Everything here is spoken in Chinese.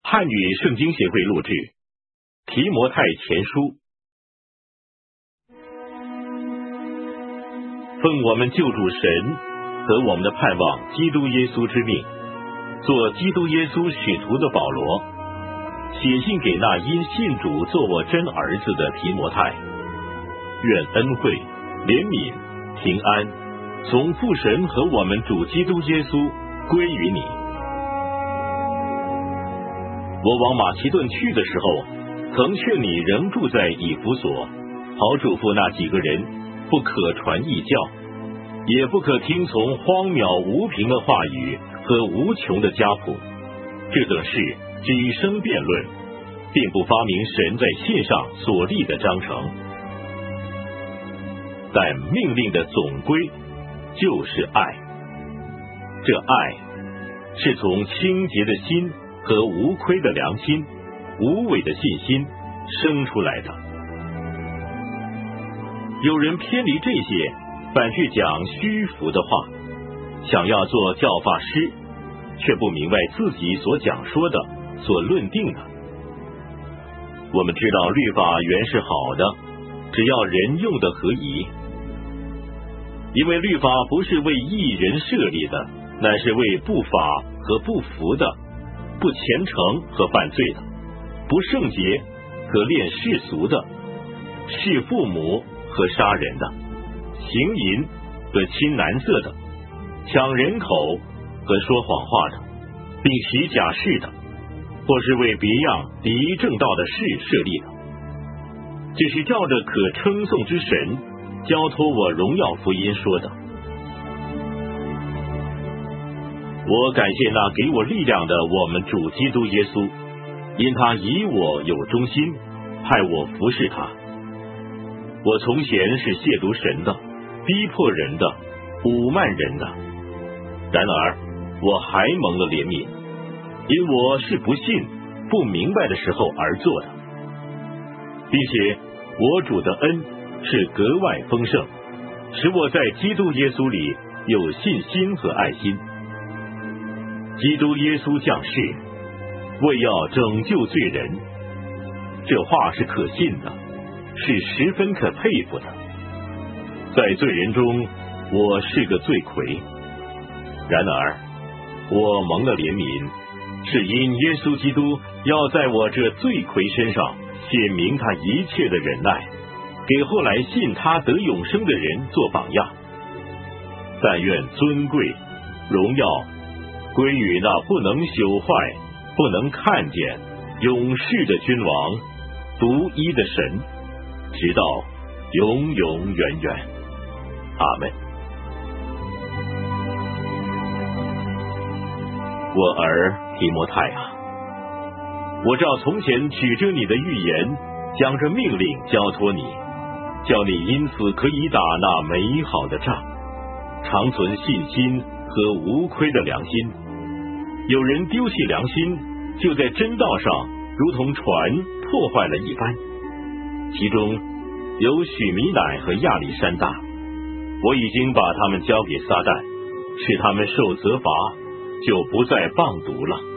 汉语圣经协会录制《提摩太前书》，奉我们救主神和我们的盼望基督耶稣之命，做基督耶稣使徒的保罗，写信给那因信主做我真儿子的提摩太，愿恩惠、怜悯、平安从父神和我们主基督耶稣归于你。我往马其顿去的时候，曾劝你仍住在以弗所，好嘱咐那几个人，不可传异教，也不可听从荒渺无凭的话语和无穷的家谱，这等事只生辩论，并不发明神在信上所立的章程。但命令的总归就是爱，这爱是从清洁的心和无亏的良心、无伪的信心生出来的。有人偏离这些，反去讲虚浮的话，想要做教法师，却不明白自己所讲说的、所论定的。我们知道律法原是好的，只要人用的合宜。因为律法不是为义人设立的，乃是为不法和不服的、不虔诚和犯罪的、不圣洁和恋世俗的、弑父母和杀人的、行淫和亲男色的、抢人口和说谎话的，并许假誓的，或是为别样敌正道的事设立的，这是照着可称颂之神交托我荣耀福音说的。我感谢那给我力量的我们主基督耶稣，因他以我有忠心，派我服侍他。我从前是亵渎神的，逼迫人的，侮慢人的，然而我还蒙了怜悯，因我是不信、不明白的时候而做的，并且我主的恩是格外丰盛，使我在基督耶稣里有信心和爱心。基督耶稣降世，为要拯救罪人，这话是可信的，是十分可佩服的。在罪人中，我是个罪魁，然而我蒙了怜悯，是因耶稣基督要在我这罪魁身上显明他一切的忍耐，给后来信他得永生的人做榜样。但愿尊贵、荣耀归于那不能朽坏、不能看见、永世的君王，独一的神，直到永永远远。阿们。我儿提摩太啊，我照从前指着你的预言，将这命令交托你，叫你因此可以打那美好的仗，长存信心和无亏的良心。有人丢弃良心，就在真道上如同船破坏了一般，其中有许米乃和亚历山大，我已经把他们交给撒旦，使他们受责罚，就不再谤读了。